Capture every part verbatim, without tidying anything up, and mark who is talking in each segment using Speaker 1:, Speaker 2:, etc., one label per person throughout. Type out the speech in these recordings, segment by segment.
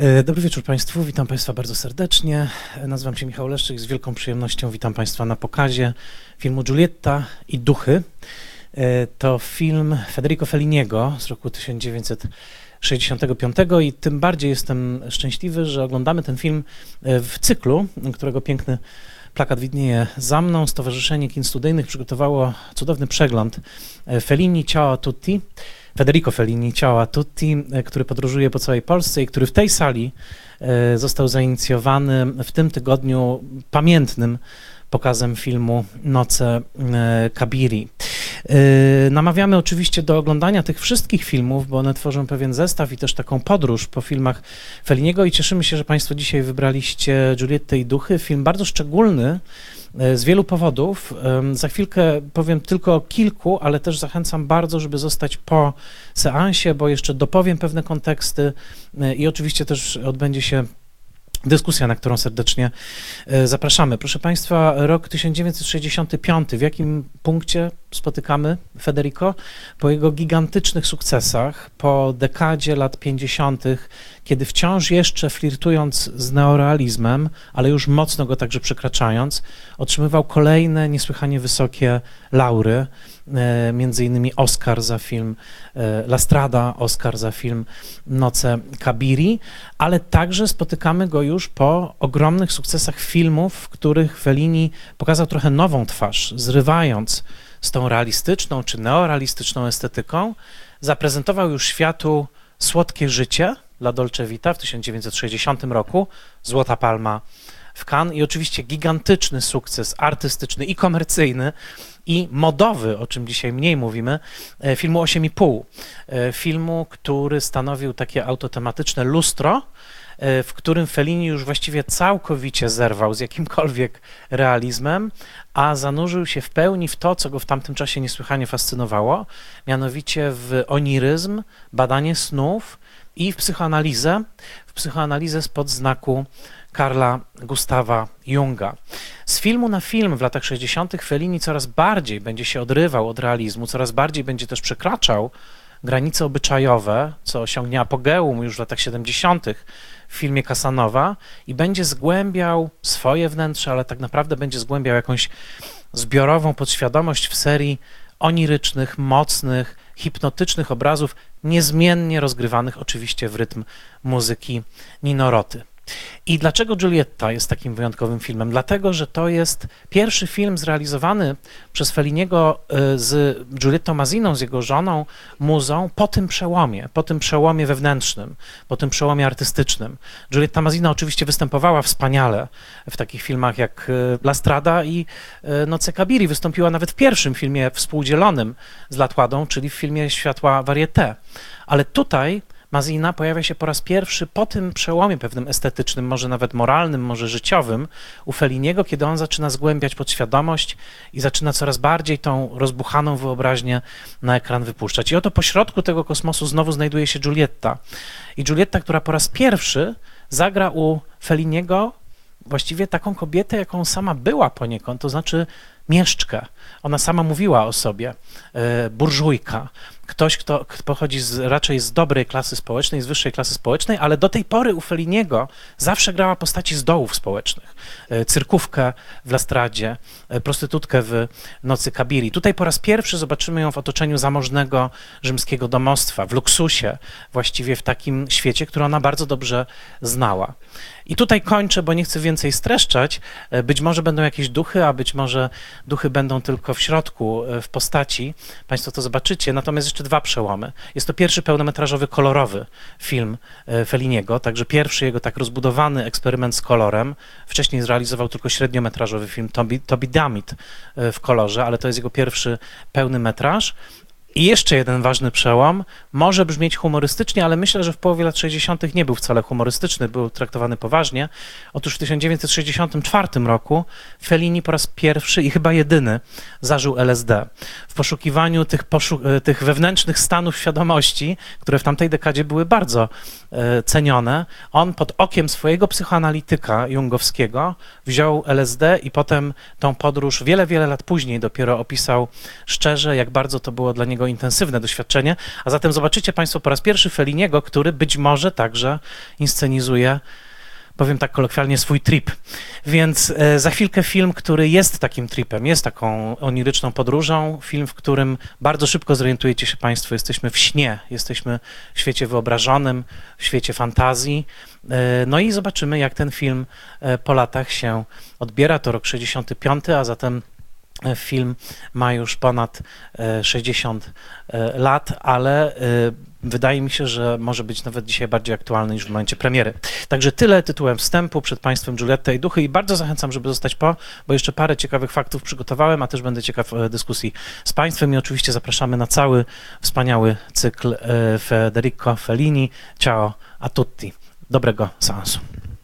Speaker 1: Dobry wieczór Państwu, witam Państwa bardzo serdecznie. Nazywam się Michał Leszczyk, z wielką przyjemnością witam Państwa na pokazie filmu Giulietta i duchy. To film Federico Felliniego z roku tysiąc dziewięćset sześćdziesiątego piątego i tym bardziej jestem szczęśliwy, że oglądamy ten film w cyklu, którego piękny plakat widnieje za mną. Stowarzyszenie Kin Studyjnych przygotowało cudowny przegląd Fellini Ciao a tutti, Federico Fellini Ciao a tutti, który podróżuje po całej Polsce i który w tej sali został zainicjowany w tym tygodniu pamiętnym pokazem filmu Noce Kabiri. Namawiamy oczywiście do oglądania tych wszystkich filmów, bo one tworzą pewien zestaw i też taką podróż po filmach Felliniego i cieszymy się, że Państwo dzisiaj wybraliście Giuliettę i duchy. Film bardzo szczególny z wielu powodów. Za chwilkę powiem tylko o kilku, ale też zachęcam bardzo, żeby zostać po seansie, bo jeszcze dopowiem pewne konteksty i oczywiście też odbędzie się dyskusja, na którą serdecznie zapraszamy. Proszę Państwa, rok tysiąc dziewięćset sześćdziesiąty piąty. W jakim punkcie spotykamy Federico? Po jego gigantycznych sukcesach, po dekadzie lat pięćdziesiątych, kiedy wciąż jeszcze flirtując z neorealizmem, ale już mocno go także przekraczając, otrzymywał kolejne niesłychanie wysokie laury, między innymi Oscar za film La Strada, Oscar za film Noce Kabiri, ale także spotykamy go już po ogromnych sukcesach filmów, w których Fellini pokazał trochę nową twarz, zrywając z tą realistyczną czy neorealistyczną estetyką, zaprezentował już światu Słodkie życie La Dolce Vita w tysiąc dziewięćset sześćdziesiątym roku, Złota Palma w Cannes i oczywiście gigantyczny sukces artystyczny i komercyjny i modowy, o czym dzisiaj mniej mówimy, filmu osiem i pół. Filmu, który stanowił takie autotematyczne lustro, w którym Fellini już właściwie całkowicie zerwał z jakimkolwiek realizmem, a zanurzył się w pełni w to, co go w tamtym czasie niesłychanie fascynowało, mianowicie w oniryzm, badanie snów i w psychoanalizę, w psychoanalizę spod znaku Carla Gustawa Junga. Z filmu na film w latach sześćdziesiątych Fellini coraz bardziej będzie się odrywał od realizmu, coraz bardziej będzie też przekraczał granice obyczajowe, co osiągnie apogeum już w latach siedemdziesiątych w filmie Casanowa i będzie zgłębiał swoje wnętrze, ale tak naprawdę będzie zgłębiał jakąś zbiorową podświadomość w serii onirycznych, mocnych, hipnotycznych obrazów, niezmiennie rozgrywanych oczywiście w rytm muzyki Nino Roty. I dlaczego Giulietta jest takim wyjątkowym filmem? Dlatego, że to jest pierwszy film zrealizowany przez Felliniego z Giulietto Masiną, z jego żoną, muzą, po tym przełomie, po tym przełomie wewnętrznym, po tym przełomie artystycznym. Giulietta Masina oczywiście występowała wspaniale w takich filmach jak La Strada i Noce Kabiri. Wystąpiła nawet w pierwszym filmie współdzielonym z Latładą, czyli w filmie Światła Varieté. Ale tutaj Masina pojawia się po raz pierwszy po tym przełomie pewnym estetycznym, może nawet moralnym, może życiowym u Felliniego, kiedy on zaczyna zgłębiać podświadomość i zaczyna coraz bardziej tą rozbuchaną wyobraźnię na ekran wypuszczać. I oto pośrodku tego kosmosu znowu znajduje się Giulietta. I Giulietta, która po raz pierwszy zagra u Felliniego właściwie taką kobietę, jaką sama była poniekąd, to znaczy mieszczkę. Ona sama mówiła o sobie, e, burżujka, ktoś, kto pochodzi z, raczej z dobrej klasy społecznej, z wyższej klasy społecznej, ale do tej pory u Felliniego zawsze grała postaci z dołów społecznych. E, cyrkówkę w La Stradzie, e, prostytutkę w Nocy Kabiri. Tutaj po raz pierwszy zobaczymy ją w otoczeniu zamożnego rzymskiego domostwa, w luksusie, właściwie w takim świecie, który ona bardzo dobrze znała. I tutaj kończę, bo nie chcę więcej streszczać. Być może będą jakieś duchy, a być może duchy będą tylko w środku, w postaci. Państwo to zobaczycie. Natomiast jeszcze dwa przełomy. Jest to pierwszy pełnometrażowy, kolorowy film Felliniego, także pierwszy jego tak rozbudowany eksperyment z kolorem. Wcześniej zrealizował tylko średniometrażowy film Toby, Toby Dammit w kolorze, ale to jest jego pierwszy pełny metraż. I jeszcze jeden ważny przełom, może brzmieć humorystycznie, ale myślę, że w połowie lat sześćdziesiątych nie był wcale humorystyczny, był traktowany poważnie. Otóż w tysiąc dziewięćset sześćdziesiątym czwartym roku Fellini po raz pierwszy i chyba jedyny zażył L S D. W poszukiwaniu tych, poszu tych wewnętrznych stanów świadomości, które w tamtej dekadzie były bardzo e, cenione, on pod okiem swojego psychoanalityka jungowskiego wziął L S D i potem tą podróż wiele, wiele lat później dopiero opisał szczerze, jak bardzo to było dla niego niego intensywne doświadczenie, a zatem zobaczycie Państwo po raz pierwszy Felliniego, który być może także inscenizuje, powiem tak kolokwialnie, swój trip. Więc e, za chwilkę film, który jest takim tripem, jest taką oniryczną podróżą, film, w którym bardzo szybko zorientujecie się Państwo, jesteśmy w śnie, jesteśmy w świecie wyobrażonym, w świecie fantazji. E, no i zobaczymy, jak ten film e, po latach się odbiera. To rok sześćdziesiąty piąty, a zatem film ma już ponad sześćdziesiąt lat, ale wydaje mi się, że może być nawet dzisiaj bardziej aktualny niż w momencie premiery. Także tyle tytułem wstępu. Przed Państwem Giulietta i duchy i bardzo zachęcam, żeby zostać po, bo jeszcze parę ciekawych faktów przygotowałem, a też będę ciekaw dyskusji z Państwem i oczywiście zapraszamy na cały wspaniały cykl Federico Fellini. Ciao a tutti. Dobrego seansu.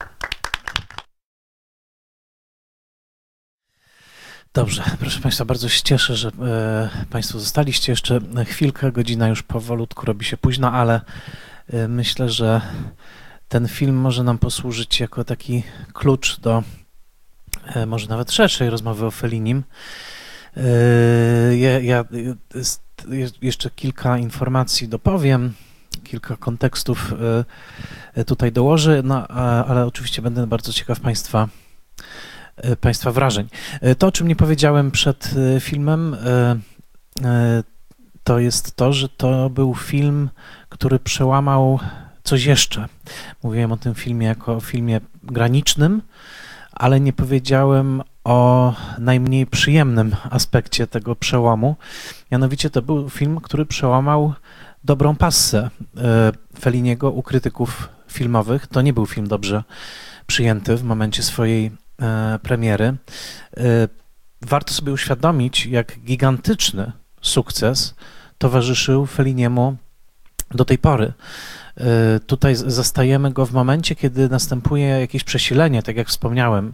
Speaker 1: Dobrze, proszę Państwa, bardzo się cieszę, że e, Państwo zostaliście jeszcze chwilkę, godzina już powolutku robi się późna, ale e, myślę, że ten film może nam posłużyć jako taki klucz do e, może nawet szerszej rozmowy o Fellinim. E, ja, ja jest, jest jeszcze kilka informacji dopowiem, kilka kontekstów e, tutaj dołożę, no, a, ale oczywiście będę bardzo ciekaw Państwa Państwa wrażeń. To, o czym nie powiedziałem przed filmem, to jest to, że to był film, który przełamał coś jeszcze. Mówiłem o tym filmie jako o filmie granicznym, ale nie powiedziałem o najmniej przyjemnym aspekcie tego przełomu. Mianowicie to był film, który przełamał dobrą passę Felliniego u krytyków filmowych. To nie był film dobrze przyjęty w momencie swojej premiery. Warto sobie uświadomić, jak gigantyczny sukces towarzyszył Felliniemu do tej pory. Tutaj zastajemy go w momencie, kiedy następuje jakieś przesilenie, tak jak wspomniałem,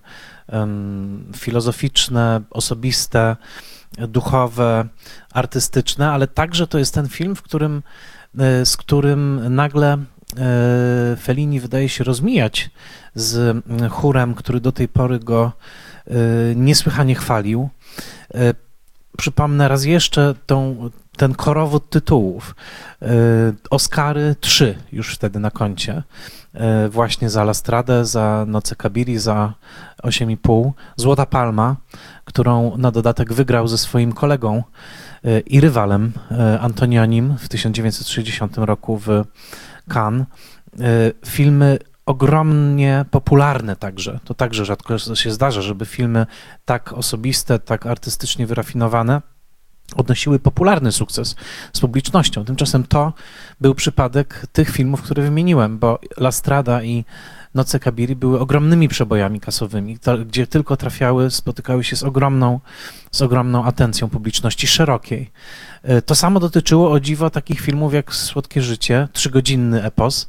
Speaker 1: filozoficzne, osobiste, duchowe, artystyczne, ale także to jest ten film, w którym, z którym nagle Fellini wydaje się rozmijać z chórem, który do tej pory go niesłychanie chwalił. Przypomnę raz jeszcze tą, ten korowód tytułów. Oscary trzy już wtedy na koncie. Właśnie za La Stradę, za Noce Kabiri, za osiem i pół. Złota Palma, którą na dodatek wygrał ze swoim kolegą i rywalem Antonionim w tysiąc dziewięćset sześćdziesiątym roku w Cannes. Filmy ogromnie popularne także. To także rzadko się zdarza, żeby filmy tak osobiste, tak artystycznie wyrafinowane odnosiły popularny sukces z publicznością. Tymczasem to był przypadek tych filmów, które wymieniłem, bo La Strada i Noce Kabiri były ogromnymi przebojami kasowymi, to, gdzie tylko trafiały, spotykały się z ogromną, z ogromną atencją publiczności szerokiej. To samo dotyczyło, o dziwo, takich filmów jak Słodkie życie, trzygodzinny epos,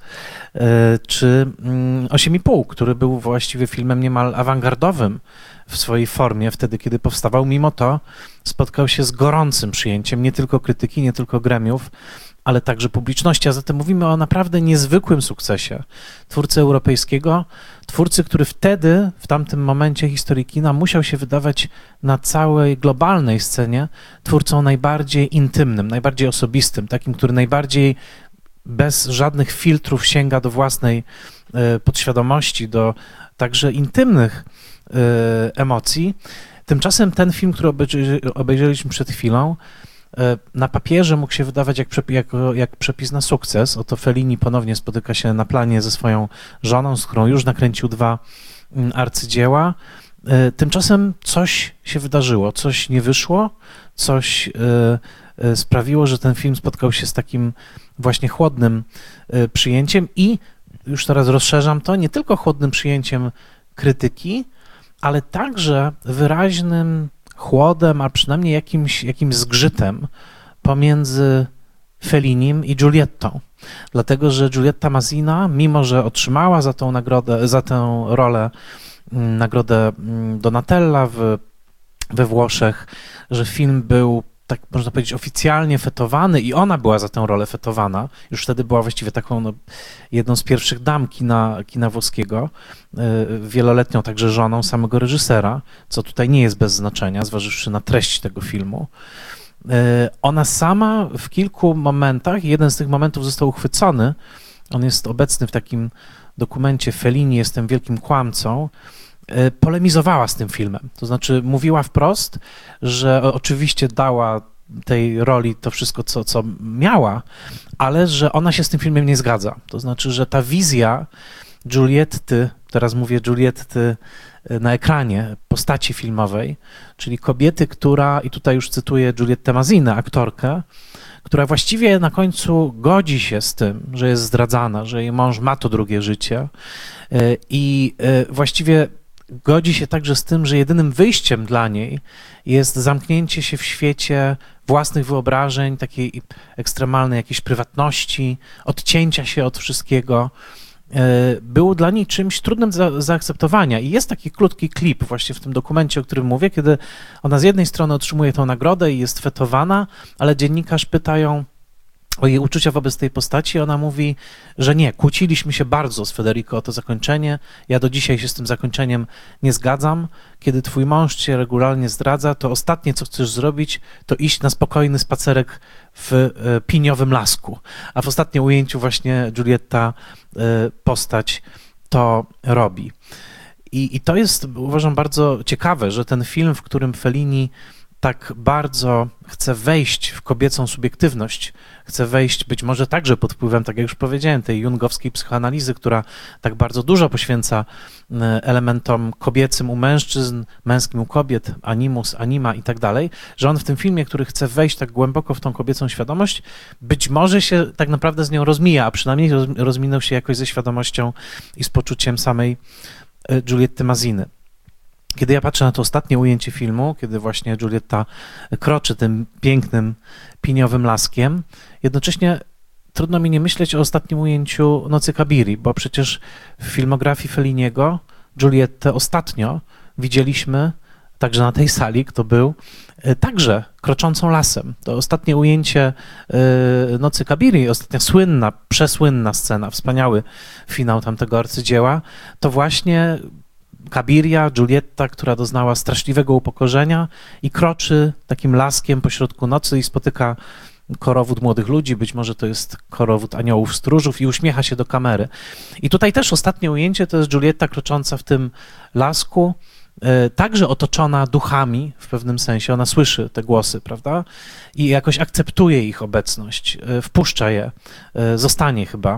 Speaker 1: czy osiem i pół, który był właściwie filmem niemal awangardowym w swojej formie wtedy, kiedy powstawał. Mimo to spotkał się z gorącym przyjęciem nie tylko krytyki, nie tylko gremiów, ale także publiczności, a zatem mówimy o naprawdę niezwykłym sukcesie twórcy europejskiego, twórcy, który wtedy, w tamtym momencie historii kina musiał się wydawać na całej globalnej scenie twórcą najbardziej intymnym, najbardziej osobistym, takim, który najbardziej bez żadnych filtrów sięga do własnej podświadomości, do także intymnych emocji. Tymczasem ten film, który obejrzeliśmy przed chwilą, na papierze mógł się wydawać jak, jak, jak przepis na sukces. Oto Fellini ponownie spotyka się na planie ze swoją żoną, z którą już nakręcił dwa arcydzieła. Tymczasem coś się wydarzyło, coś nie wyszło, coś sprawiło, że ten film spotkał się z takim właśnie chłodnym przyjęciem i już teraz rozszerzam to, nie tylko chłodnym przyjęciem krytyki, ale także wyraźnym chłodem, a przynajmniej jakimś, jakimś zgrzytem pomiędzy Fellinim i Giuliettą. Dlatego, że Giulietta Masina, mimo że otrzymała za tą nagrodę, za tę rolę nagrodę Donatella w, we Włoszech, że film był, tak można powiedzieć, oficjalnie fetowany i ona była za tę rolę fetowana. Już wtedy była właściwie taką no, jedną z pierwszych dam kina, kina włoskiego, wieloletnią także żoną samego reżysera, co tutaj nie jest bez znaczenia, zważywszy na treść tego filmu. Ona sama w kilku momentach, jeden z tych momentów został uchwycony, on jest obecny w takim dokumencie Fellini, Jestem wielkim kłamcą, polemizowała z tym filmem. To znaczy mówiła wprost, że oczywiście dała tej roli to wszystko, co, co miała, ale że ona się z tym filmem nie zgadza. To znaczy, że ta wizja Giulietty, teraz mówię Giulietty na ekranie, postaci filmowej, czyli kobiety, która, i tutaj już cytuję Giulietta Mazzina, aktorkę, która właściwie na końcu godzi się z tym, że jest zdradzana, że jej mąż ma to drugie życie i właściwie godzi się także z tym, że jedynym wyjściem dla niej jest zamknięcie się w świecie własnych wyobrażeń, takiej ekstremalnej jakiejś prywatności, odcięcia się od wszystkiego. Był dla niej czymś trudnym do zaakceptowania. I jest taki krótki klip właśnie w tym dokumencie, o którym mówię, kiedy ona z jednej strony otrzymuje tę nagrodę i jest fetowana, ale dziennikarz pyta ją o jej uczucia wobec tej postaci, ona mówi, że nie, kłóciliśmy się bardzo z Federico o to zakończenie, ja do dzisiaj się z tym zakończeniem nie zgadzam, kiedy twój mąż cię regularnie zdradza, to ostatnie, co chcesz zrobić, to iść na spokojny spacerek w piniowym lasku, a w ostatnim ujęciu właśnie Giulietta postać to robi. I, i to jest, uważam, bardzo ciekawe, że ten film, w którym Fellini tak bardzo chce wejść w kobiecą subiektywność, chce wejść być może także pod wpływem, tak jak już powiedziałem, tej jungowskiej psychoanalizy, która tak bardzo dużo poświęca elementom kobiecym u mężczyzn, męskim u kobiet, animus, anima i tak dalej, że on w tym filmie, który chce wejść tak głęboko w tą kobiecą świadomość, być może się tak naprawdę z nią rozmija, a przynajmniej rozminął się jakoś ze świadomością i z poczuciem samej Giulietty Mazziny. Kiedy ja patrzę na to ostatnie ujęcie filmu, kiedy właśnie Giulietta kroczy tym pięknym, piniowym laskiem, jednocześnie trudno mi nie myśleć o ostatnim ujęciu Nocy Kabiri, bo przecież w filmografii Felliniego Giuliettę ostatnio widzieliśmy także na tej sali, kto był, także kroczącą lasem. To ostatnie ujęcie Nocy Kabiri, ostatnia słynna, przesłynna scena, wspaniały finał tamtego arcydzieła, to właśnie Kabiria, Giulietta, która doznała straszliwego upokorzenia i kroczy takim laskiem pośrodku nocy i spotyka korowód młodych ludzi, być może to jest korowód aniołów stróżów i uśmiecha się do kamery. I tutaj też ostatnie ujęcie to jest Giulietta krocząca w tym lasku, także otoczona duchami w pewnym sensie. Ona słyszy te głosy, prawda? I jakoś akceptuje ich obecność, wpuszcza je, zostanie chyba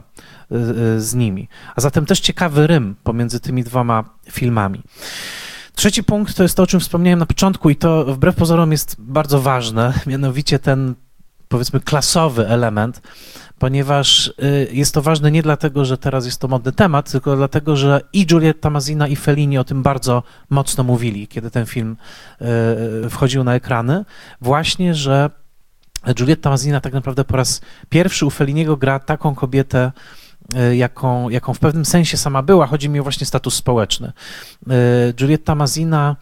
Speaker 1: z nimi. A zatem też ciekawy rym pomiędzy tymi dwoma filmami. Trzeci punkt to jest to, o czym wspomniałem na początku i to wbrew pozorom jest bardzo ważne, mianowicie ten, powiedzmy, klasowy element, ponieważ jest to ważne nie dlatego, że teraz jest to modny temat, tylko dlatego, że i Giulietta Mazzina, i Fellini o tym bardzo mocno mówili, kiedy ten film wchodził na ekrany. Właśnie, że Giulietta Mazzina tak naprawdę po raz pierwszy u Felliniego gra taką kobietę, jaką, jaką w pewnym sensie sama była. Chodzi mi o właśnie status społeczny. Giulietta Mazzina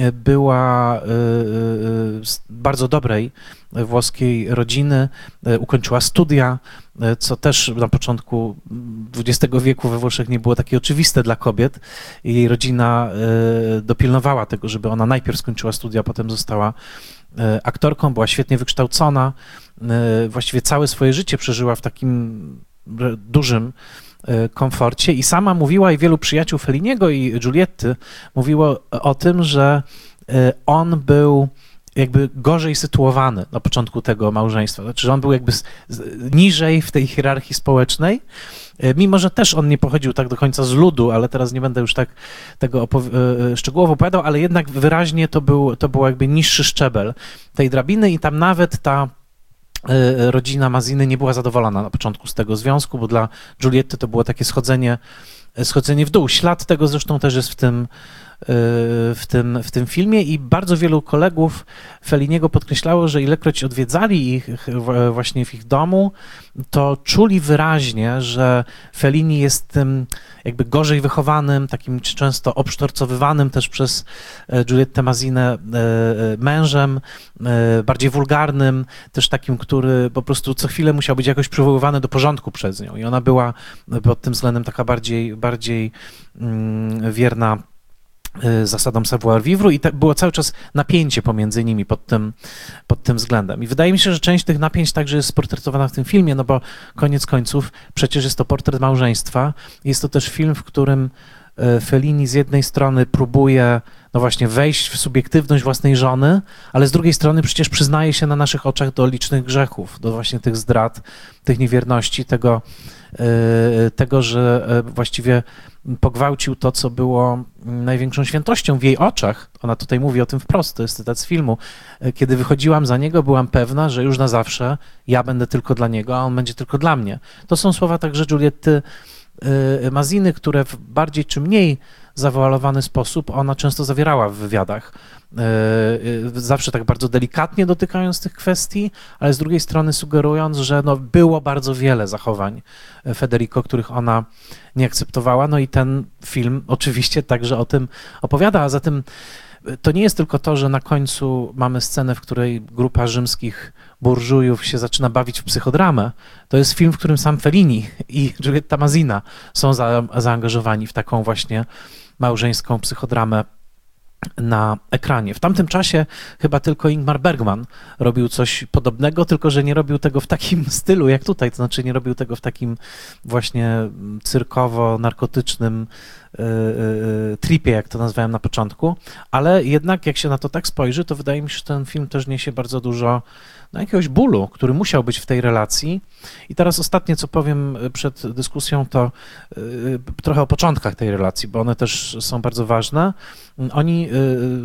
Speaker 1: była z bardzo dobrej włoskiej rodziny, ukończyła studia, co też na początku dwudziestego wieku we Włoszech nie było takie oczywiste dla kobiet. Jej rodzina dopilnowała tego, żeby ona najpierw skończyła studia, potem została aktorką, była świetnie wykształcona, właściwie całe swoje życie przeżyła w takim dużym komforcie i sama mówiła, i wielu przyjaciół Felliniego i Giulietty mówiło o tym, że on był jakby gorzej sytuowany na początku tego małżeństwa, znaczy, że on był jakby niżej w tej hierarchii społecznej, mimo że też on nie pochodził tak do końca z ludu, ale teraz nie będę już tak tego szczegółowo opowiadał, ale jednak wyraźnie to był, to był jakby niższy szczebel tej drabiny i tam nawet ta rodzina Mazziny nie była zadowolona na początku z tego związku, bo dla Giulietty to było takie schodzenie, schodzenie w dół. Ślad tego zresztą też jest w tym, w tym, w tym filmie i bardzo wielu kolegów Felliniego podkreślało, że ilekroć odwiedzali ich właśnie w ich domu, to czuli wyraźnie, że Fellini jest tym jakby gorzej wychowanym, takim często obsztorcowywanym też przez Giuliettę Mazzinę mężem, bardziej wulgarnym, też takim, który po prostu co chwilę musiał być jakoś przywoływany do porządku przez nią i ona była pod tym względem taka bardziej, bardziej wierna zasadą savoir-vivre i tak było cały czas napięcie pomiędzy nimi pod tym, pod tym względem. I wydaje mi się, że część tych napięć także jest sportretowana w tym filmie, no bo koniec końców przecież jest to portret małżeństwa. Jest to też film, w którym Fellini z jednej strony próbuje, no właśnie, wejść w subiektywność własnej żony, ale z drugiej strony przecież przyznaje się na naszych oczach do licznych grzechów, do właśnie tych zdrad, tych niewierności, tego, tego, że właściwie pogwałcił to, co było największą świętością w jej oczach. Ona tutaj mówi o tym wprost, to jest cytat z filmu. Kiedy wychodziłam za niego, byłam pewna, że już na zawsze ja będę tylko dla niego, a on będzie tylko dla mnie. To są słowa także Giulietty Masiny, które w bardziej czy mniej zawoalowany sposób ona często zawierała w wywiadach. Zawsze tak bardzo delikatnie dotykając tych kwestii, ale z drugiej strony sugerując, że no było bardzo wiele zachowań Federico, których ona nie akceptowała. No i ten film oczywiście także o tym opowiada, a zatem to nie jest tylko to, że na końcu mamy scenę, w której grupa rzymskich burżujów się zaczyna bawić w psychodramę. To jest film, w którym sam Fellini i Giulietta Masina są za, zaangażowani w taką właśnie małżeńską psychodramę na ekranie. W tamtym czasie chyba tylko Ingmar Bergman robił coś podobnego, tylko że nie robił tego w takim stylu jak tutaj, to znaczy nie robił tego w takim właśnie cyrkowo-narkotycznym yy, yy, tripie, jak to nazwałem na początku, ale jednak jak się na to tak spojrzy, to wydaje mi się, że ten film też niesie bardzo dużo no, jakiegoś bólu, który musiał być w tej relacji. I teraz ostatnie, co powiem przed dyskusją, to yy, trochę o początkach tej relacji, bo one też są bardzo ważne. Oni yy,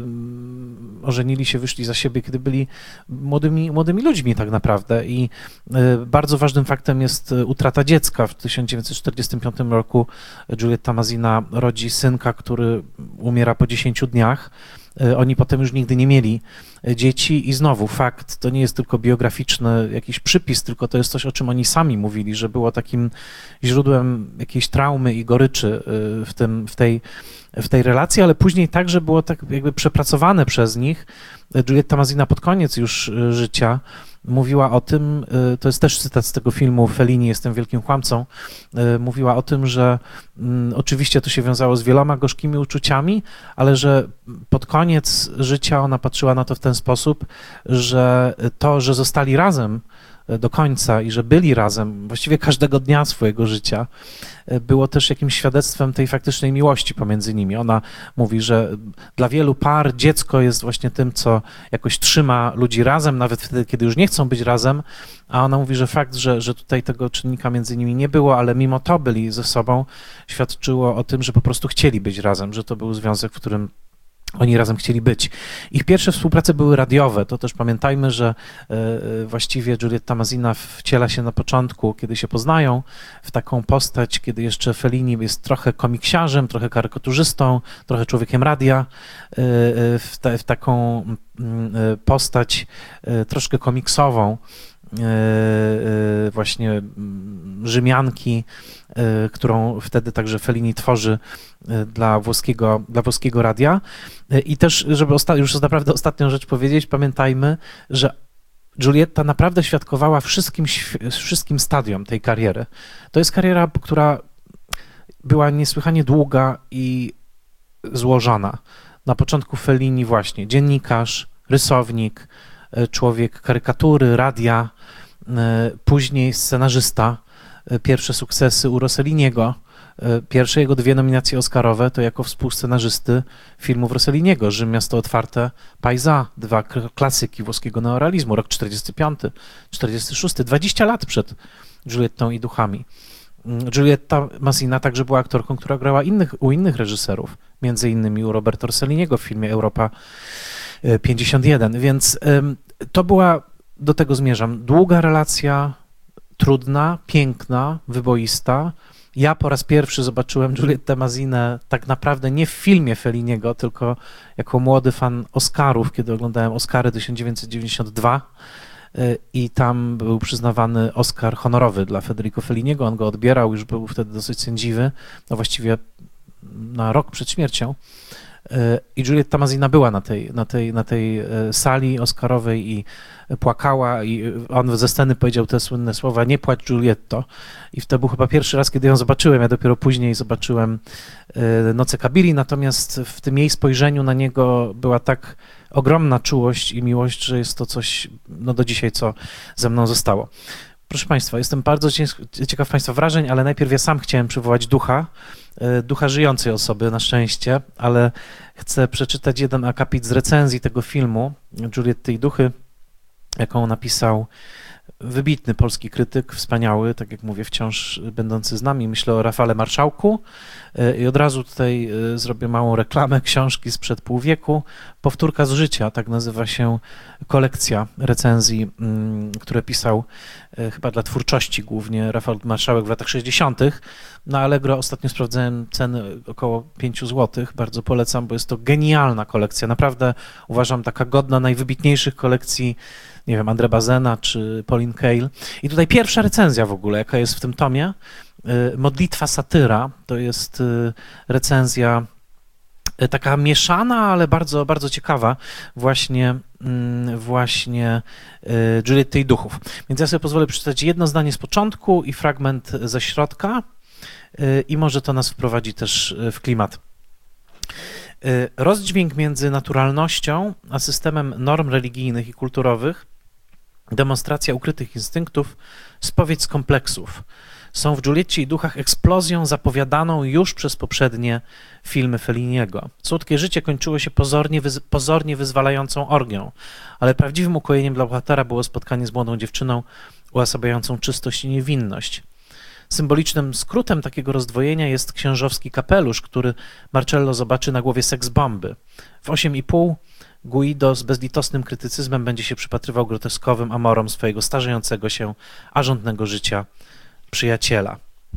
Speaker 1: ożenili się, wyszli za siebie, kiedy byli młodymi, młodymi ludźmi tak naprawdę i yy, bardzo ważnym faktem jest utrata dziecka. W tysiąc dziewięćset czterdziestym piątym roku Giulietta Masina rodzi synka, który umiera po dziesięciu dniach. Oni potem już nigdy nie mieli dzieci i znowu fakt, to nie jest tylko biograficzny jakiś przypis, tylko to jest coś, o czym oni sami mówili, że było takim źródłem jakiejś traumy i goryczy w, tym, w, tej, w tej relacji, ale później także było tak jakby przepracowane przez nich. Giulietta Masina pod koniec już życia mówiła o tym, to jest też cytat z tego filmu Fellini, Jestem wielkim kłamcą, mówiła o tym, że oczywiście to się wiązało z wieloma gorzkimi uczuciami, ale że pod koniec życia ona patrzyła na to w ten sposób, że to, że zostali razem do końca i że byli razem właściwie każdego dnia swojego życia, było też jakimś świadectwem tej faktycznej miłości pomiędzy nimi. Ona mówi, że dla wielu par dziecko jest właśnie tym, co jakoś trzyma ludzi razem, nawet wtedy, kiedy już nie chcą być razem, a ona mówi, że fakt, że, że tutaj tego czynnika między nimi nie było, ale mimo to byli ze sobą, świadczyło o tym, że po prostu chcieli być razem, że to był związek, w którym oni razem chcieli być. Ich pierwsze współprace były radiowe, to też pamiętajmy, że właściwie Giulietta Masina wciela się na początku, kiedy się poznają, w taką postać, kiedy jeszcze Fellini jest trochę komiksiarzem, trochę karykaturzystą, trochę człowiekiem radia, w, te, w taką postać troszkę komiksową, właśnie Rzymianki, którą wtedy także Fellini tworzy dla włoskiego, dla włoskiego radia. I też, żeby osta- już naprawdę ostatnią rzecz powiedzieć, pamiętajmy, że Giulietta naprawdę świadkowała wszystkim, wszystkim stadiom tej kariery. To jest kariera, która była niesłychanie długa i złożona. Na początku Fellini właśnie dziennikarz, rysownik, człowiek karykatury, radia, później scenarzysta, pierwsze sukcesy u Rosselliniego, pierwsze jego dwie nominacje oscarowe to jako współscenarzysty filmów Rosselliniego, Rzym, Miasto Otwarte, Paisa, dwa klasyki włoskiego neorealizmu, rok czterdziesty piąty, czterdziesty szósty, dwadzieścia lat przed Giuliettą i Duchami. Giulietta Masina także była aktorką, która grała innych, u innych reżyserów, między innymi u Roberto Rosselliniego w filmie Europa pięćdziesiąt jeden, więc to była, do tego zmierzam, długa relacja, trudna, piękna, wyboista. Ja po raz pierwszy zobaczyłem Giuliettę Masinę tak naprawdę nie w filmie Felliniego, tylko jako młody fan Oscarów, kiedy oglądałem Oscary tysiąc dziewięćset dziewięćdziesiąt dwa i tam był przyznawany Oscar honorowy dla Federico Felliniego. On go odbierał, już był wtedy dosyć sędziwy, no właściwie na rok przed śmiercią. I Giulietta Masina była na tej, na tej, na tej sali oscarowej i płakała i on ze sceny powiedział te słynne słowa: nie płacz, Giulietto. I to był chyba pierwszy raz, kiedy ją zobaczyłem. Ja dopiero później zobaczyłem Noce Kabili, natomiast w tym jej spojrzeniu na niego była tak ogromna czułość i miłość, że jest to coś, no do dzisiaj, co ze mną zostało. Proszę Państwa, jestem bardzo ciekaw Państwa wrażeń, ale najpierw ja sam chciałem przywołać ducha, ducha żyjącej osoby, na szczęście, ale chcę przeczytać jeden akapit z recenzji tego filmu, Giulietty i duchy, jaką napisał wybitny polski krytyk, wspaniały, tak jak mówię, wciąż będący z nami. Myślę o Rafale Marszałku i od razu tutaj zrobię małą reklamę książki sprzed pół wieku. Powtórka z życia, tak nazywa się kolekcja recenzji, które pisał chyba dla twórczości głównie Rafał Marszałek w latach sześćdziesiątych. Na Allegro ostatnio sprawdzałem ceny około pięć złotych. Bardzo polecam, bo jest to genialna kolekcja. Naprawdę uważam taka godna najwybitniejszych kolekcji, nie wiem, André Bazena czy Pauline Kael. I tutaj pierwsza recenzja w ogóle, jaka jest w tym tomie, Modlitwa satyra, to jest recenzja taka mieszana, ale bardzo, bardzo ciekawa, właśnie, właśnie Giulietty i duchów. Więc ja sobie pozwolę przeczytać jedno zdanie z początku i fragment ze środka i może to nas wprowadzi też w klimat. Rozdźwięk między naturalnością a systemem norm religijnych i kulturowych, demonstracja ukrytych instynktów, spowiedź z kompleksów są w Giulietcie i duchach eksplozją zapowiadaną już przez poprzednie filmy Felliniego. Słodkie życie kończyło się pozornie, wyz pozornie wyzwalającą orgią, ale prawdziwym ukojeniem dla bohatera było spotkanie z młodą dziewczyną uosabiającą czystość i niewinność. Symbolicznym skrótem takiego rozdwojenia jest księżowski kapelusz, który Marcello zobaczy na głowie seksbomby. W osiem i pół Guido z bezlitosnym krytycyzmem będzie się przypatrywał groteskowym amorom swojego starzejącego się, a żądnego życia przyjaciela.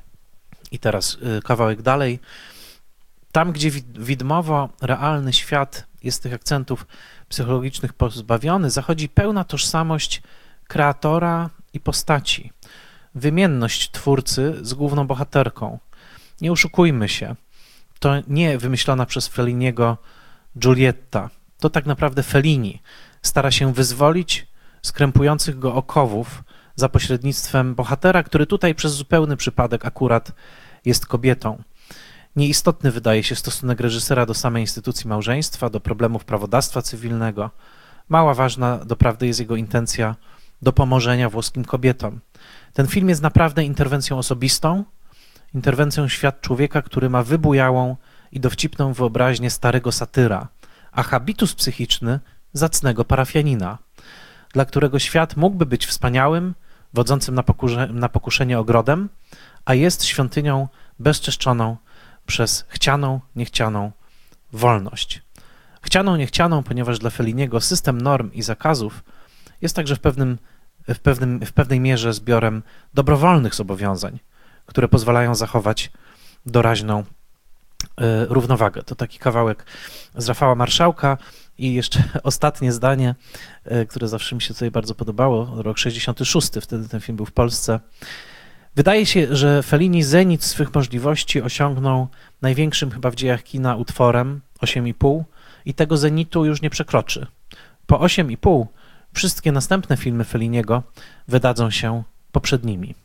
Speaker 1: I teraz kawałek dalej. Tam, gdzie widmowo realny świat jest tych akcentów psychologicznych pozbawiony, zachodzi pełna tożsamość kreatora i postaci. Wymienność twórcy z główną bohaterką. Nie oszukujmy się, to nie wymyślona przez Felliniego Giulietta. To tak naprawdę Fellini stara się wyzwolić z krępujących go okowów za pośrednictwem bohatera, który tutaj przez zupełny przypadek akurat jest kobietą. Nieistotny wydaje się stosunek reżysera do samej instytucji małżeństwa, do problemów prawodawstwa cywilnego. Mała ważna doprawdy jest jego intencja do pomożenia włoskim kobietom. Ten film jest naprawdę interwencją osobistą, interwencją w świat człowieka, który ma wybujałą i dowcipną wyobraźnię starego satyra, a habitus psychiczny zacnego parafianina, dla którego świat mógłby być wspaniałym, wodzącym na, pokurze, na pokuszenie ogrodem, a jest świątynią bezczeszczoną przez chcianą, niechcianą wolność. Chcianą, niechcianą, ponieważ dla Felliniego system norm i zakazów jest także w, pewnym, w, pewnym, w pewnej mierze zbiorem dobrowolnych zobowiązań, które pozwalają zachować doraźną y, równowagę. To taki kawałek z Rafała Marszałka. I jeszcze ostatnie zdanie, które zawsze mi się tutaj bardzo podobało, rok sześćdziesiąty szósty, wtedy ten film był w Polsce. Wydaje się, że Fellini zenit swych możliwości osiągnął największym chyba w dziejach kina utworem osiem i pół i tego zenitu już nie przekroczy. Po osiem i pół wszystkie następne filmy Felliniego wydadzą się poprzednimi.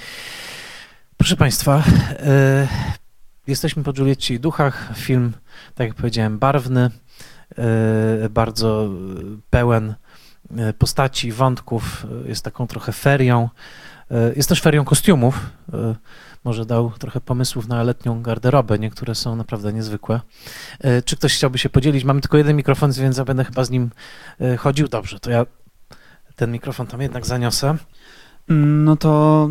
Speaker 1: Proszę Państwa, yy, jesteśmy po Giulietcie i duchach. Film, tak jak powiedziałem, barwny, bardzo pełen postaci, wątków, jest taką trochę ferią, jest też ferią kostiumów, może dał trochę pomysłów na letnią garderobę, niektóre są naprawdę niezwykłe. Czy ktoś chciałby się podzielić? Mamy tylko jeden mikrofon, więc ja będę chyba z nim chodził. Dobrze, to ja ten mikrofon tam jednak zaniosę.
Speaker 2: No to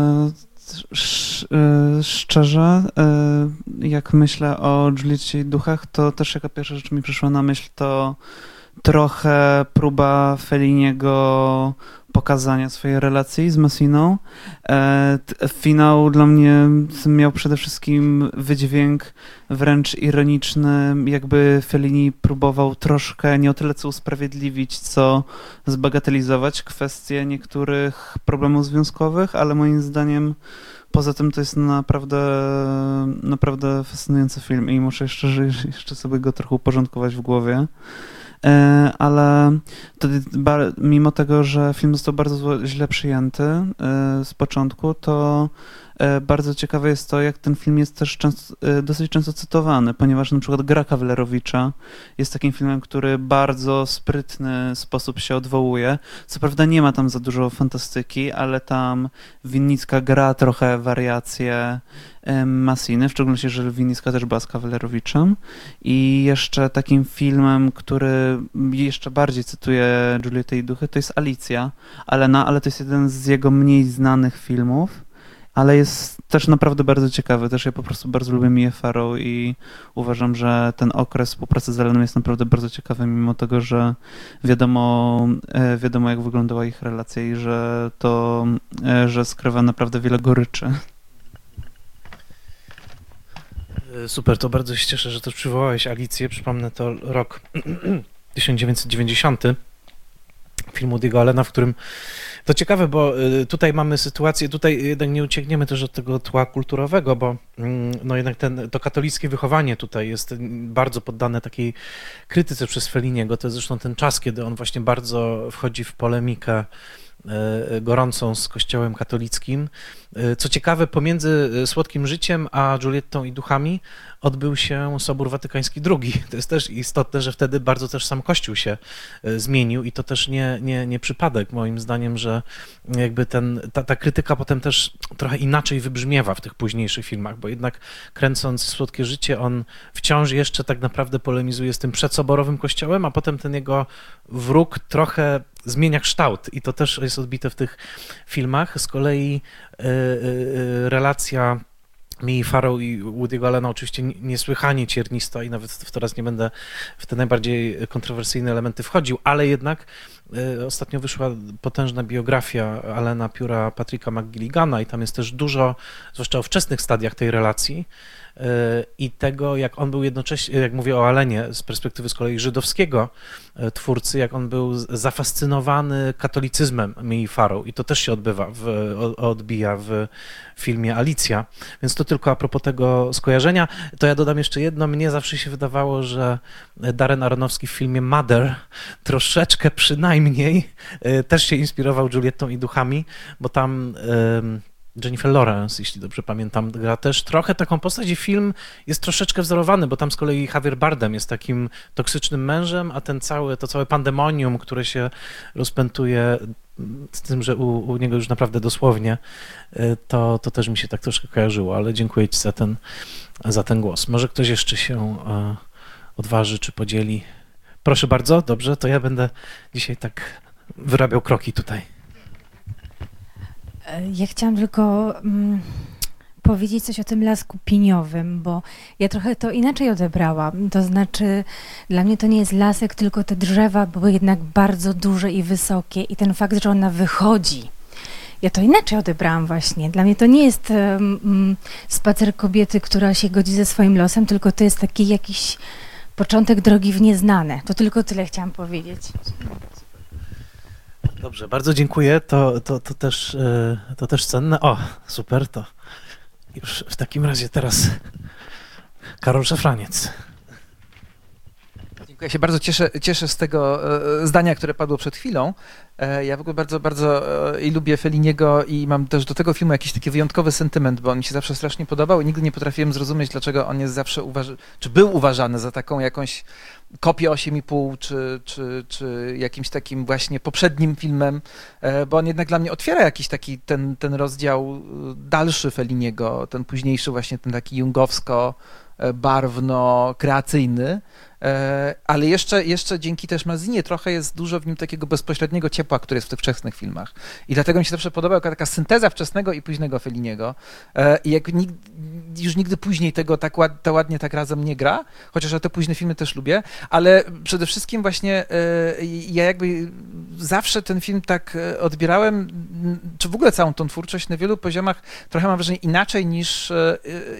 Speaker 2: szczerze, jak myślę o Giulietcie i duchach, to też jaka pierwsza rzecz mi przyszła na myśl, to trochę próba Felliniego pokazania swojej relacji z Massiną. Finał dla mnie miał przede wszystkim wydźwięk wręcz ironiczny, jakby Fellini próbował troszkę nie o tyle co usprawiedliwić, co zbagatelizować kwestie niektórych problemów związkowych, ale moim zdaniem poza tym to jest naprawdę, naprawdę fascynujący film i muszę jeszcze, jeszcze sobie go trochę uporządkować w głowie. Ale to, mimo tego, że film został bardzo zło, źle przyjęty z początku, to bardzo ciekawe jest to, jak ten film jest też często, dosyć często cytowany, ponieważ na przykład Gra Kawalerowicza jest takim filmem, który w bardzo sprytny sposób się odwołuje. Co prawda nie ma tam za dużo fantastyki, ale tam Winnicka gra trochę wariacje Massiny, w szczególności, że Winnicka też była z Kawalerowiczem. I jeszcze takim filmem, który jeszcze bardziej cytuje Julietę i Duchy, to jest Alicja, Alena, ale to jest jeden z jego mniej znanych filmów. Ale jest też naprawdę bardzo ciekawy. Też ja po prostu bardzo lubię Mię Farrow i uważam, że ten okres współpracy z Aleną jest naprawdę bardzo ciekawy, mimo tego, że wiadomo, wiadomo jak wyglądała ich relacja i że to, że skrywa naprawdę wiele goryczy.
Speaker 1: Super, to bardzo się cieszę, że też przywołałeś Alicję. Przypomnę, to rok tysiąc dziewięćset dziewięćdziesiąty. Film Woody'ego Allena, w którym to ciekawe, bo tutaj mamy sytuację, tutaj jednak nie uciekniemy też od tego tła kulturowego, bo no jednak ten, to katolickie wychowanie tutaj jest bardzo poddane takiej krytyce przez Felliniego. To jest zresztą ten czas, kiedy on właśnie bardzo wchodzi w polemikę gorącą z Kościołem katolickim. Co ciekawe, pomiędzy Słodkim życiem a Julietą i Duchami odbył się Sobór Watykański drugi. To jest też istotne, że wtedy bardzo też sam Kościół się zmienił i to też nie, nie, nie przypadek, moim zdaniem, że jakby ten, ta, ta krytyka potem też trochę inaczej wybrzmiewa w tych późniejszych filmach, bo jednak kręcąc Słodkie życie, on wciąż jeszcze tak naprawdę polemizuje z tym przedsoborowym Kościołem, a potem ten jego wróg trochę zmienia kształt i to też jest odbite w tych filmach. Z kolei y, y, relacja Mii Farrow i Woody'ego Allena oczywiście niesłychanie ciernista i nawet w teraz nie będę w te najbardziej kontrowersyjne elementy wchodził, ale jednak y, ostatnio wyszła potężna biografia Allena pióra Patricka McGilligana i tam jest też dużo, zwłaszcza o wczesnych stadiach tej relacji, i tego, jak on był jednocześnie, jak mówię o Allenie z perspektywy z kolei żydowskiego twórcy, jak on był zafascynowany katolicyzmem Mii Farrow i to też się odbywa, w, odbija w filmie Alicja, więc to tylko a propos tego skojarzenia. To ja dodam jeszcze jedno, mnie zawsze się wydawało, że Darren Aronofsky w filmie Mother troszeczkę przynajmniej też się inspirował Julietą i Duchami, bo tam Jennifer Lawrence, jeśli dobrze pamiętam, gra też trochę taką postać i film jest troszeczkę wzorowany, bo tam z kolei Javier Bardem jest takim toksycznym mężem, a ten cały, to całe pandemonium, które się rozpętuje z tym, że u, u niego już naprawdę dosłownie, to, to też mi się tak troszkę kojarzyło, ale dziękuję Ci za ten, za ten głos. Może ktoś jeszcze się odważy czy podzieli? Proszę bardzo, dobrze, to ja będę dzisiaj tak wyrabiał kroki tutaj.
Speaker 3: Ja chciałam tylko mm, powiedzieć coś o tym lasku piniowym, bo ja trochę to inaczej odebrałam. To znaczy, dla mnie to nie jest lasek, tylko te drzewa były jednak bardzo duże i wysokie i ten fakt, że ona wychodzi. Ja to inaczej odebrałam właśnie. Dla mnie to nie jest um, spacer kobiety, która się godzi ze swoim losem, tylko to jest taki jakiś początek drogi w nieznane. To tylko tyle chciałam powiedzieć.
Speaker 1: Dobrze, bardzo dziękuję. To, to, to, też, to też cenne. O, super, to już w takim razie teraz Karol Szafraniec.
Speaker 4: Ja się bardzo cieszę, cieszę z tego zdania, które padło przed chwilą. Ja w ogóle bardzo, bardzo i lubię Felliniego i mam też do tego filmu jakiś taki wyjątkowy sentyment, bo on mi się zawsze strasznie podobał i nigdy nie potrafiłem zrozumieć, dlaczego on jest zawsze uważany, czy był uważany za taką jakąś kopię osiem i pół, czy, czy, czy jakimś takim właśnie poprzednim filmem, bo on jednak dla mnie otwiera jakiś taki ten, ten rozdział dalszy Felliniego, ten późniejszy właśnie ten taki jungowsko, barwno, kreacyjny, ale jeszcze, jeszcze dzięki też Mazinie trochę jest dużo w nim takiego bezpośredniego ciepła, które jest w tych wczesnych filmach. I dlatego mi się zawsze podoba jaka taka synteza wczesnego i późnego Felliniego. I jak nig już nigdy później tego tak ład to ładnie tak razem nie gra, chociaż ja te późne filmy też lubię, ale przede wszystkim właśnie ja jakby zawsze ten film tak odbierałem, czy w ogóle całą tą twórczość na wielu poziomach trochę mam wrażenie inaczej niż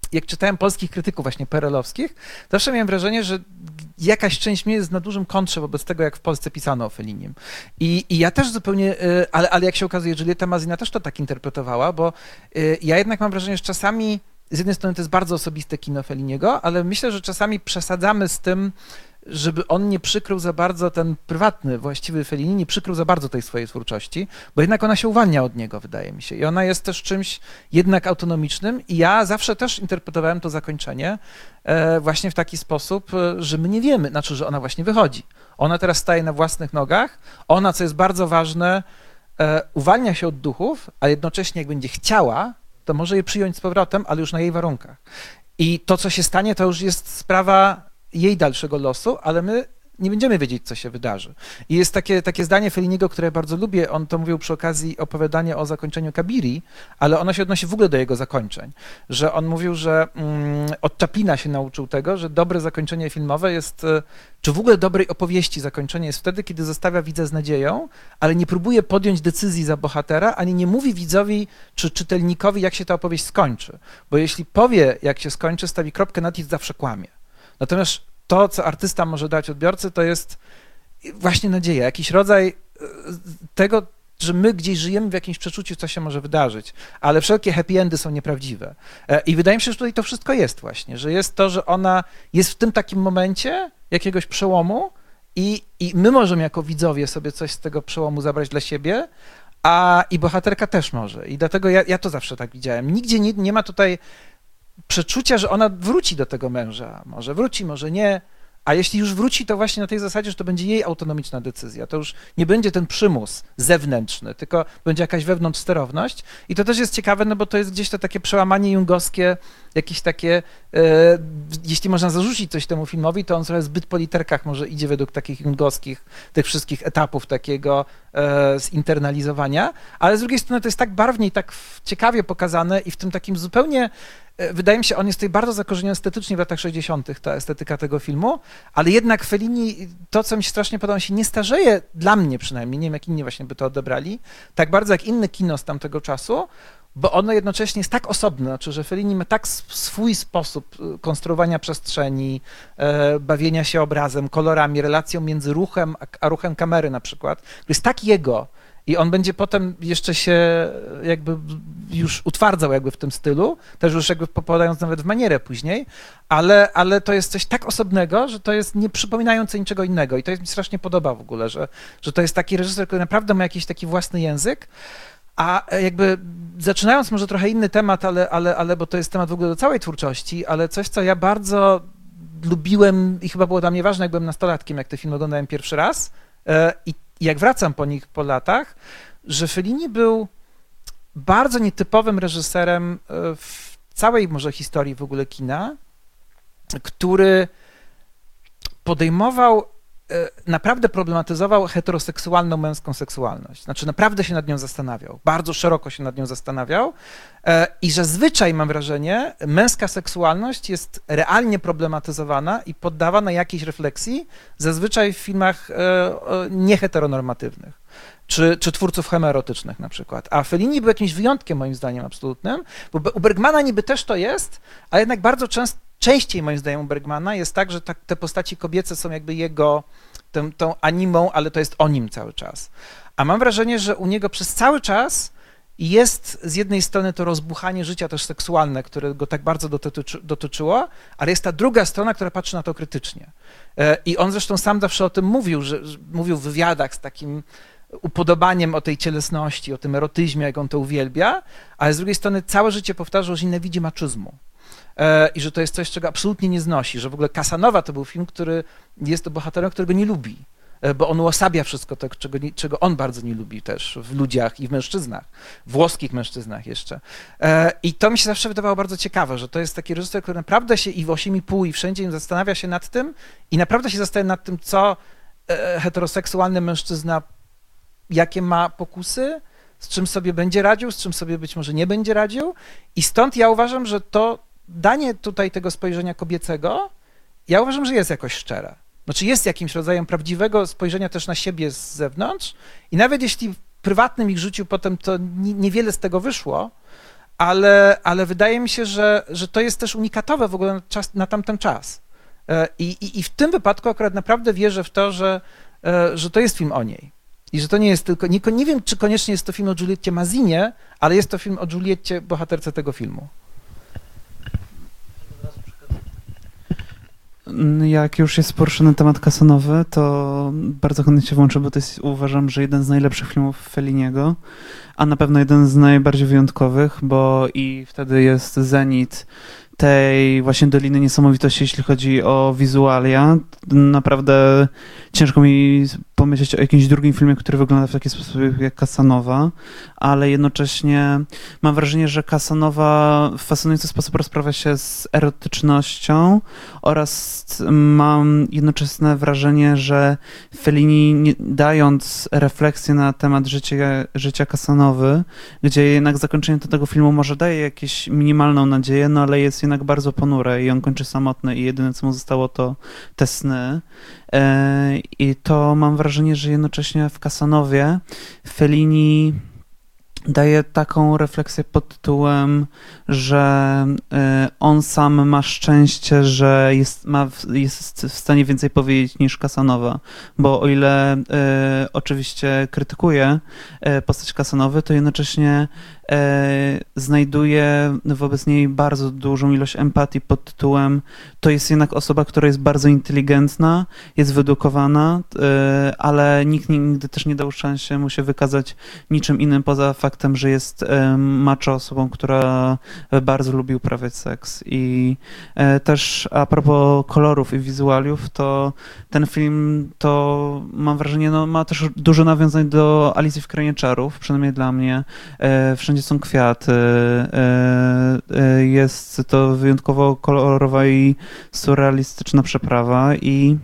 Speaker 4: jak czytałem polskich krytyków właśnie perelowskich, zawsze miałem wrażenie, że jakaś część mnie jest na dużym kontrze wobec tego, jak w Polsce pisano o Fellinim. I, i ja też zupełnie, ale, ale jak się okazuje, Giulietta Masina też to tak interpretowała, bo ja jednak mam wrażenie, że czasami z jednej strony to jest bardzo osobiste kino Felliniego, ale myślę, że czasami przesadzamy z tym, żeby on nie przykrył za bardzo, ten prywatny, właściwy Fellini, nie przykrył za bardzo tej swojej twórczości, bo jednak ona się uwalnia od niego, wydaje mi się. I ona jest też czymś jednak autonomicznym i ja zawsze też interpretowałem to zakończenie e, właśnie w taki sposób, że my nie wiemy, znaczy, że ona właśnie wychodzi. Ona teraz staje na własnych nogach, ona, co jest bardzo ważne, e, uwalnia się od duchów, a jednocześnie jak będzie chciała, to może je przyjąć z powrotem, ale już na jej warunkach. I to, co się stanie, to już jest sprawa jej dalszego losu, ale my nie będziemy wiedzieć, co się wydarzy. I jest takie, takie zdanie Felliniego, które bardzo lubię, on to mówił przy okazji opowiadania o zakończeniu Kabiri, ale ono się odnosi w ogóle do jego zakończeń, że on mówił, że mm, od Chaplina się nauczył tego, że dobre zakończenie filmowe jest, czy w ogóle dobrej opowieści zakończenie jest wtedy, kiedy zostawia widza z nadzieją, ale nie próbuje podjąć decyzji za bohatera, ani nie mówi widzowi czy czytelnikowi, jak się ta opowieść skończy. Bo jeśli powie, jak się skończy, stawi kropkę nad i zawsze kłamie. Natomiast to, co artysta może dać odbiorcy, to jest właśnie nadzieja, jakiś rodzaj tego, że my gdzieś żyjemy w jakimś przeczuciu, co się może wydarzyć, ale wszelkie happy endy są nieprawdziwe. I wydaje mi się, że tutaj to wszystko jest właśnie, że jest to, że ona jest w tym takim momencie jakiegoś przełomu i, i my możemy jako widzowie sobie coś z tego przełomu zabrać dla siebie, a i bohaterka też może. I dlatego ja, ja to zawsze tak widziałem. Nigdzie nie, nie ma tutaj przeczucia, że ona wróci do tego męża. Może wróci, może nie, a jeśli już wróci, to właśnie na tej zasadzie, że to będzie jej autonomiczna decyzja. To już nie będzie ten przymus zewnętrzny, tylko będzie jakaś wewnątrz sterowność. I to też jest ciekawe, no bo to jest gdzieś to takie przełamanie jungowskie, jakieś takie, e, jeśli można zarzucić coś temu filmowi, to on trochę zbyt po literkach może idzie według takich jungowskich, tych wszystkich etapów takiego e, zinternalizowania, ale z drugiej strony to jest tak barwnie i tak ciekawie pokazane i w tym takim zupełnie wydaje mi się, on jest tutaj bardzo zakorzeniony estetycznie w latach sześćdziesiątych, ta estetyka tego filmu, ale jednak Fellini, to co mi się strasznie podoba, się nie starzeje, dla mnie przynajmniej, nie wiem jak inni właśnie by to odebrali, tak bardzo jak inne kino z tamtego czasu, bo ono jednocześnie jest tak osobne, znaczy, że Fellini ma tak swój sposób konstruowania przestrzeni, e, bawienia się obrazem, kolorami, relacją między ruchem a, a ruchem kamery na przykład, który jest tak jego, i on będzie potem jeszcze się jakby już utwardzał jakby w tym stylu, też już jakby popadając nawet w manierę później, ale, ale to jest coś tak osobnego, że to jest nie przypominające niczego innego i to jest mi strasznie podoba w ogóle, że, że to jest taki reżyser, który naprawdę ma jakiś taki własny język, a jakby zaczynając może trochę inny temat, ale, ale, ale bo to jest temat w ogóle do całej twórczości, ale coś, co ja bardzo lubiłem i chyba było dla mnie ważne, jak byłem nastolatkiem, jak te filmy oglądałem pierwszy raz i jak wracam po nich po latach, że Fellini był bardzo nietypowym reżyserem w całej może historii w ogóle kina, który podejmował, naprawdę problematyzował heteroseksualną męską seksualność. Znaczy naprawdę się nad nią zastanawiał, bardzo szeroko się nad nią zastanawiał i że zwyczaj, mam wrażenie, męska seksualność jest realnie problematyzowana i poddawana jakiejś refleksji, zazwyczaj w filmach nieheteronormatywnych. Czy, czy twórców homoerotycznych na przykład. A Fellini był jakimś wyjątkiem moim zdaniem absolutnym, bo u Bergmana niby też to jest, a jednak bardzo często, częściej moim zdaniem u Bergmana jest tak, że ta, te postaci kobiece są jakby jego tą, tą animą, ale to jest o nim cały czas. A mam wrażenie, że u niego przez cały czas jest z jednej strony to rozbuchanie życia też seksualne, które go tak bardzo dotyczy, dotyczyło, ale jest ta druga strona, która patrzy na to krytycznie. I on zresztą sam zawsze o tym mówił, że, że mówił w wywiadach z takim upodobaniem o tej cielesności, o tym erotyzmie, jak on to uwielbia, ale z drugiej strony całe życie powtarzał, że nienawidzi maczyzmu. E, I że to jest coś, czego absolutnie nie znosi, że w ogóle Casanova to był film, który jest to bohaterem, którego nie lubi, e, bo on uosabia wszystko to, czego, nie, czego on bardzo nie lubi też w ludziach i w mężczyznach, włoskich mężczyznach jeszcze. E, I to mi się zawsze wydawało bardzo ciekawe, że to jest taki reżyser, który naprawdę się i w osiem i pół i wszędzie zastanawia się nad tym i naprawdę się zastanawia nad tym, co e, heteroseksualny mężczyzna, jakie ma pokusy, z czym sobie będzie radził, z czym sobie być może nie będzie radził. I stąd ja uważam, że to danie tutaj tego spojrzenia kobiecego, ja uważam, że jest jakoś szczere. Znaczy jest jakimś rodzajem prawdziwego spojrzenia też na siebie z zewnątrz i nawet jeśli w prywatnym ich życiu potem to niewiele z tego wyszło, ale, ale wydaje mi się, że, że to jest też unikatowe w ogóle na, czas, na tamten czas. I, i, I w tym wypadku akurat naprawdę wierzę w to, że, że to jest film o niej. I że to nie jest tylko, nie, nie wiem, czy koniecznie jest to film o Julietcie Mazinie, ale jest to film o Julietcie, bohaterce tego filmu.
Speaker 2: Jak już jest poruszony temat Casanowy, to bardzo chętnie się włączę, bo to jest, uważam, że jeden z najlepszych filmów Felliniego, a na pewno jeden z najbardziej wyjątkowych, bo i wtedy jest zenit tej właśnie Doliny Niesamowitości, jeśli chodzi o wizualia. Naprawdę ciężko mi pomyśleć o jakimś drugim filmie, który wygląda w taki sposób jak Casanova, ale jednocześnie mam wrażenie, że Casanova w fascynujący sposób rozprawia się z erotycznością oraz mam jednoczesne wrażenie, że Fellini, nie, dając refleksję na temat życia, życia Casanowy, gdzie jednak zakończenie tego filmu może daje jakąś minimalną nadzieję, no ale jest jednak bardzo ponure i on kończy samotny i jedyne, co mu zostało, to te sny. I to mam wrażenie, że jednocześnie w Casanowie Fellini daje taką refleksję pod tytułem, że on sam ma szczęście, że jest, ma, jest w stanie więcej powiedzieć niż Casanova, bo o ile e, oczywiście krytykuje postać Casanowy, to jednocześnie e, znajduje wobec niej bardzo dużą ilość empatii pod tytułem to jest jednak osoba, która jest bardzo inteligentna, jest wyedukowana, e, ale nikt nigdy też nie dał szansy mu się wykazać niczym innym poza faktem, że jest e, macho osobą, która bardzo lubi uprawiać seks. I e, też a propos kolorów i wizualiów, to ten film to mam wrażenie, no, ma też dużo nawiązań do Alicji w Krainie Czarów, przynajmniej dla mnie. E, wszędzie są kwiaty, e, e, jest to wyjątkowo kolorowa i surrealistyczna przeprawa i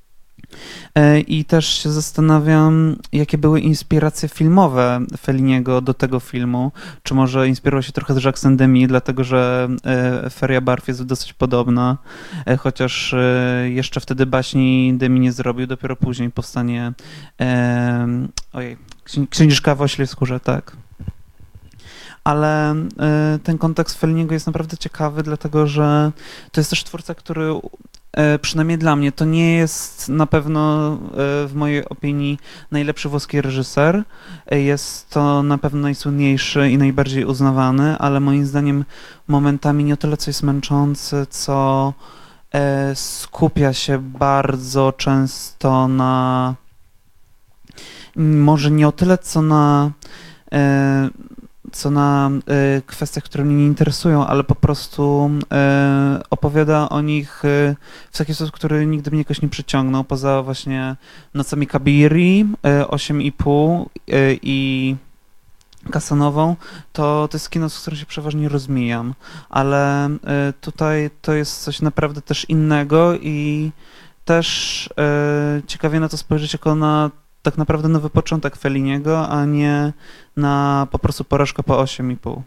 Speaker 2: I też się zastanawiam, jakie były inspiracje filmowe Felliniego do tego filmu. Czy może inspirował się trochę z Jacques Saint-Demy, dlatego że Feria Barw jest dosyć podobna, chociaż jeszcze wtedy baśni Demy nie zrobił, dopiero później powstanie e, ojej, Księżniczka w ośliej skórze, tak. Ale ten kontekst Felliniego jest naprawdę ciekawy, dlatego że to jest też twórca, który przynajmniej dla mnie to nie jest na pewno w mojej opinii najlepszy włoski reżyser. Jest to na pewno najsłynniejszy i najbardziej uznawany, ale moim zdaniem momentami nie o tyle co jest męczący, co skupia się bardzo często na może nie o tyle co na co na y, kwestiach, które mnie nie interesują, ale po prostu y, opowiada o nich y, w taki sposób, który nigdy mnie jakoś nie przyciągnął, poza właśnie Nocami Kabiri, y, osiem i pół y, i Casanową, to to jest kino, z którym się przeważnie rozmijam, ale y, tutaj to jest coś naprawdę też innego i też y, ciekawie na to spojrzeć jako na tak naprawdę nowy początek Felliniego, a nie na po prostu porażkę po osiem i pół.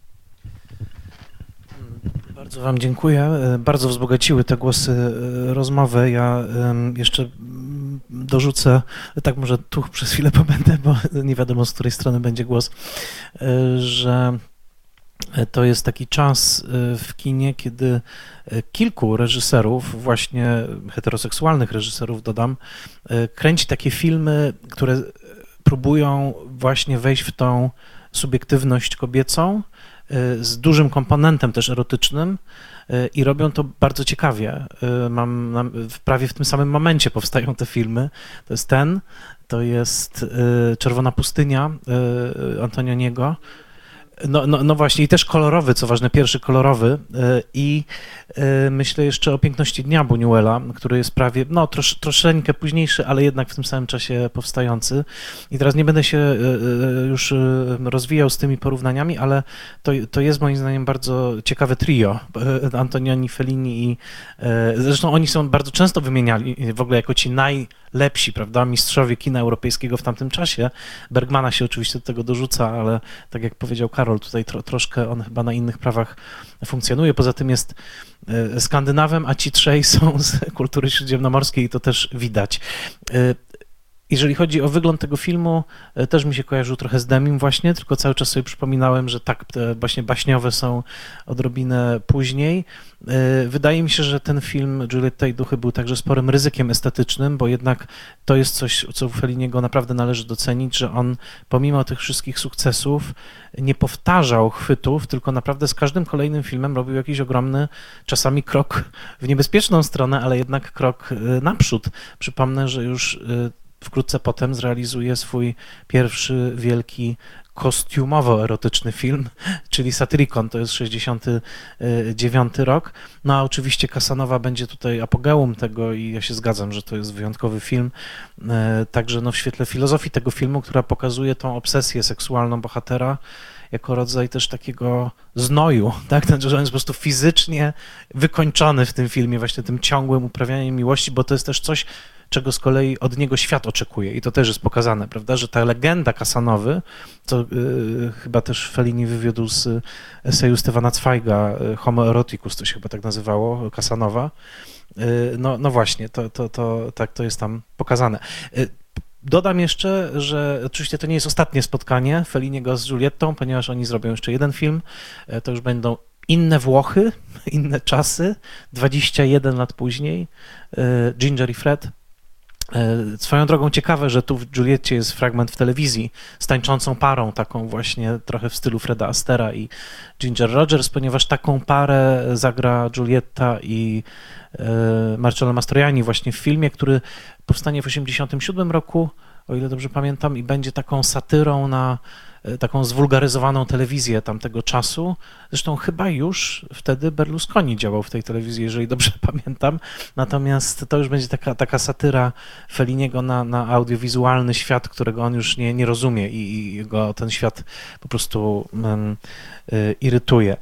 Speaker 1: Bardzo wam dziękuję. Bardzo wzbogaciły te głosy rozmowy. Ja jeszcze dorzucę, tak może tu przez chwilę pobędę, bo nie wiadomo, z której strony będzie głos, że to jest taki czas w kinie, kiedy kilku reżyserów, właśnie heteroseksualnych reżyserów, dodam, kręci takie filmy, które próbują właśnie wejść w tą subiektywność kobiecą z dużym komponentem też erotycznym i robią to bardzo ciekawie. Mam, prawie w tym samym momencie powstają te filmy. To jest ten, to jest Czerwona pustynia Antonioniego. No, no, no właśnie i też kolorowy, co ważne, pierwszy kolorowy i myślę jeszcze o Piękności dnia Buñuela, który jest prawie, no trosz, troszeczkę późniejszy, ale jednak w tym samym czasie powstający. I teraz nie będę się już rozwijał z tymi porównaniami, ale to, to jest moim zdaniem bardzo ciekawe trio, Antonioni, Fellini i zresztą oni są bardzo często wymieniali w ogóle jako ci najlepsi, prawda, mistrzowie kina europejskiego w tamtym czasie. Bergmana się oczywiście do tego dorzuca, ale tak jak powiedział Karol, tutaj tro, troszkę on chyba na innych prawach funkcjonuje. Poza tym jest Skandynawem, a ci trzej są z kultury śródziemnomorskiej i to też widać. Jeżeli chodzi o wygląd tego filmu, e, też mi się kojarzył trochę z Demim właśnie, tylko cały czas sobie przypominałem, że tak, te właśnie baśniowe są odrobinę później. E, Wydaje mi się, że ten film Giulietta i duchy był także sporym ryzykiem estetycznym, bo jednak to jest coś, co u Felliniego naprawdę należy docenić, że on pomimo tych wszystkich sukcesów nie powtarzał chwytów, tylko naprawdę z każdym kolejnym filmem robił jakiś ogromny, czasami krok w niebezpieczną stronę, ale jednak krok e, naprzód. Przypomnę, że już e, wkrótce potem zrealizuje swój pierwszy wielki kostiumowo-erotyczny film, czyli Satyricon, to jest sześćdziesiąty dziewiąty rok. No a oczywiście Casanova będzie tutaj apogeum tego i ja się zgadzam, że to jest wyjątkowy film. Także no w świetle filozofii tego filmu, która pokazuje tą obsesję seksualną bohatera jako rodzaj też takiego znoju, tak? Ten, że on jest po prostu fizycznie wykończony w tym filmie, właśnie tym ciągłym uprawianiem miłości, bo to jest też coś, czego z kolei od niego świat oczekuje i to też jest pokazane, prawda, że ta legenda Casanowy, co y, chyba też Fellini wywiódł z eseju Stefana Zweiga, Homo eroticus, to się chyba tak nazywało, Casanowa, y, no, no właśnie, to, to, to, tak to jest tam pokazane. Y, Dodam jeszcze, że oczywiście to nie jest ostatnie spotkanie Felliniego z Giuliettą, ponieważ oni zrobią jeszcze jeden film, to już będą inne Włochy, inne czasy, dwadzieścia jeden lat później, Ginger i Fred. Swoją drogą ciekawe, że tu w Giulietcie jest fragment w telewizji z tańczącą parą, taką właśnie trochę w stylu Freda Astera i Ginger Rogers, ponieważ taką parę zagra Giulietta i Marcello Mastroianni właśnie w filmie, który powstanie w osiemdziesiątym siódmym roku, o ile dobrze pamiętam, i będzie taką satyrą na taką zwulgaryzowaną telewizję tamtego czasu. Zresztą chyba już wtedy Berlusconi działał w tej telewizji, jeżeli dobrze pamiętam. Natomiast to już będzie taka, taka satyra Felliniego na, na audiowizualny świat, którego on już nie, nie rozumie i, i go ten świat po prostu um, y, irytuje.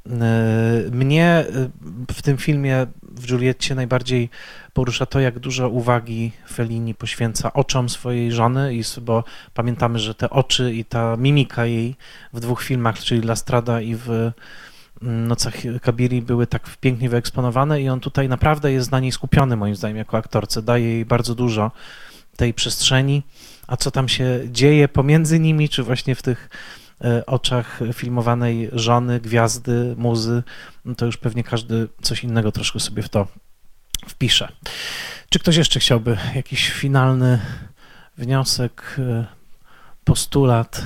Speaker 1: Mnie w tym filmie, w Giulietcie, najbardziej porusza to, jak dużo uwagi Fellini poświęca oczom swojej żony, i, bo pamiętamy, że te oczy i ta mimika jej w dwóch filmach, czyli La Strada i w Nocach Kabiri, były tak pięknie wyeksponowane i on tutaj naprawdę jest na niej skupiony, moim zdaniem, jako aktorce. Daje jej bardzo dużo tej przestrzeni, a co tam się dzieje pomiędzy nimi, czy właśnie w tych oczach filmowanej żony, gwiazdy, muzy, no to już pewnie każdy coś innego troszkę sobie w to wpisze. Czy ktoś jeszcze chciałby jakiś finalny wniosek, postulat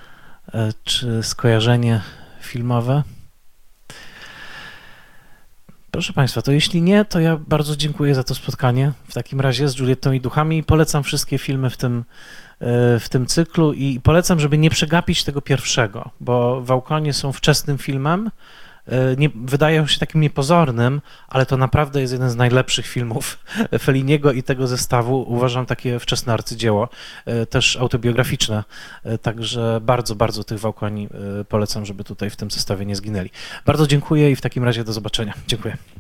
Speaker 1: czy skojarzenie filmowe? Proszę Państwa, to jeśli nie, to ja bardzo dziękuję za to spotkanie w takim razie z Giuliettą i duchami i polecam wszystkie filmy w tym, w tym cyklu i polecam, żeby nie przegapić tego pierwszego, bo Wałkonie są wczesnym filmem, nie, wydają się takim niepozornym, ale to naprawdę jest jeden z najlepszych filmów Felliniego i tego zestawu. Uważam takie wczesne arcydzieło, też autobiograficzne, także bardzo, bardzo tych Wałkoni polecam, żeby tutaj w tym zestawie nie zginęli. Bardzo dziękuję i w takim razie do zobaczenia. Dziękuję.